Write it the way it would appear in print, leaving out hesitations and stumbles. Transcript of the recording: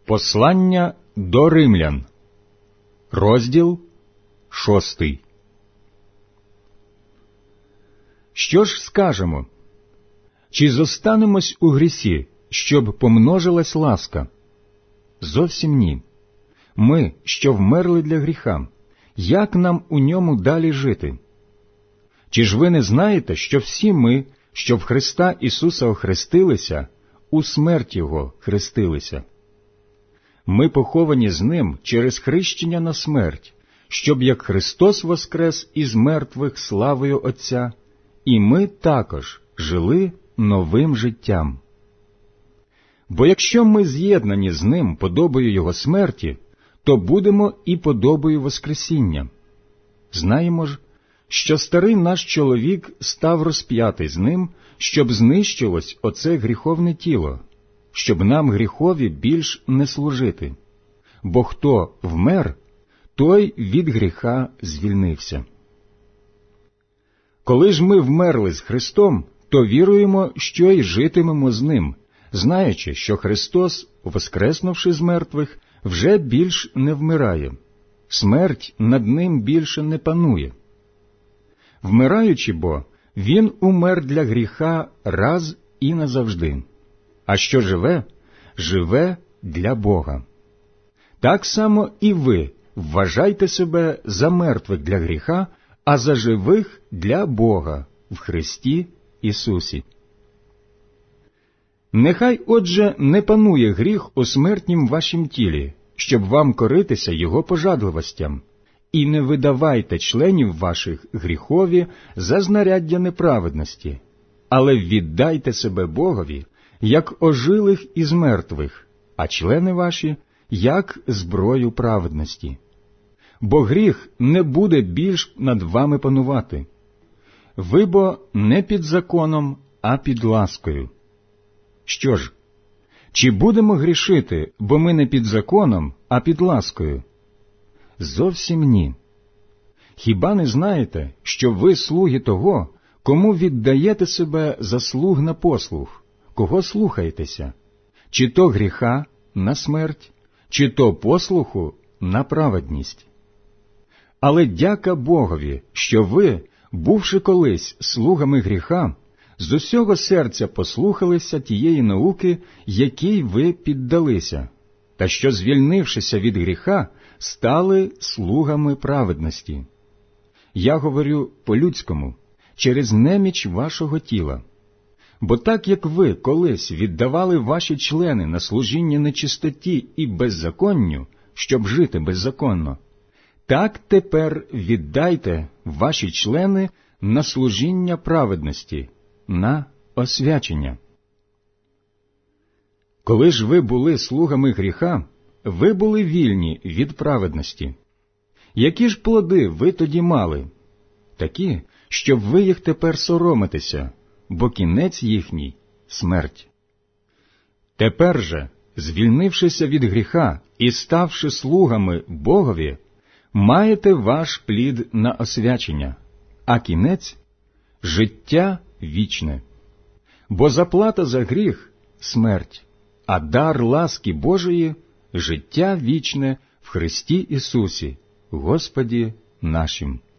Послання до римлян, розділ 6. Що ж скажемо? Чи зостанемось у грісі, щоб помножилась ласка? Зовсім ні. Ми, що вмерли для гріха, як нам у ньому далі жити? Чи ж ви не знаєте, що всі ми, що в Христа Ісуса охрестилися, у смерть Його хрестилися? Ми поховані з Ним через хрещення на смерть, щоб як Христос воскрес із мертвих славою Отця, і ми також жили новим життям. Бо якщо ми з'єднані з Ним подобою Його смерті, то будемо і подобою воскресіння. Знаємо ж, що старий наш чоловік став розп'ятий з Ним, щоб знищилось оце гріховне тіло, щоб нам гріхові більш не служити. Бо хто вмер, той від гріха звільнився. Коли ж ми вмерли з Христом, то віруємо, що й житимемо з Ним, знаючи, що Христос, воскреснувши з мертвих, вже більш не вмирає, смерть над Ним більше не панує. Вмираючи бо, Він умер для гріха раз і назавжди, а що живе, живе для Бога. Так само і ви вважайте себе за мертвих для гріха, а за живих для Бога в Христі Ісусі. Нехай, отже, не панує гріх у смертнім вашім тілі, щоб вам коритися його пожадливостям, і не видавайте членів ваших гріхові за знаряддя неправедності, але віддайте себе Богові, як ожилих із мертвих, а члени ваші, як зброю праведності. Бо гріх не буде більш над вами панувати. Ви бо не під законом, а під ласкою. Що ж, чи будемо грішити, бо ми не під законом, а під ласкою? Зовсім ні. Хіба не знаєте, що ви слуги того, кому віддаєте себе за слуг на послуг, кого слухаєтеся? Чи то гріха на смерть, чи то послуху на праведність? Але дяка Богові, що ви, бувши колись слугами гріха, з усього серця послухалися тієї науки, якій ви піддалися, та що, звільнившися від гріха, стали слугами праведності. Я говорю по-людському, через неміч вашого тіла. Бо так, як ви колись віддавали ваші члени на служіння нечистоті і беззаконню, щоб жити беззаконно, так тепер віддайте ваші члени на служіння праведності, на освячення. Коли ж ви були слугами гріха, ви були вільні від праведності. Які ж плоди ви тоді мали? Такі, щоб ви їх тепер соромитеся, бо кінець їхній – смерть. Тепер же, звільнившися від гріха і ставши слугами Богові, маєте ваш плід на освячення, а кінець – життя вічне. Бо заплата за гріх – смерть, а дар ласки Божої – життя вічне в Христі Ісусі, Господі нашим.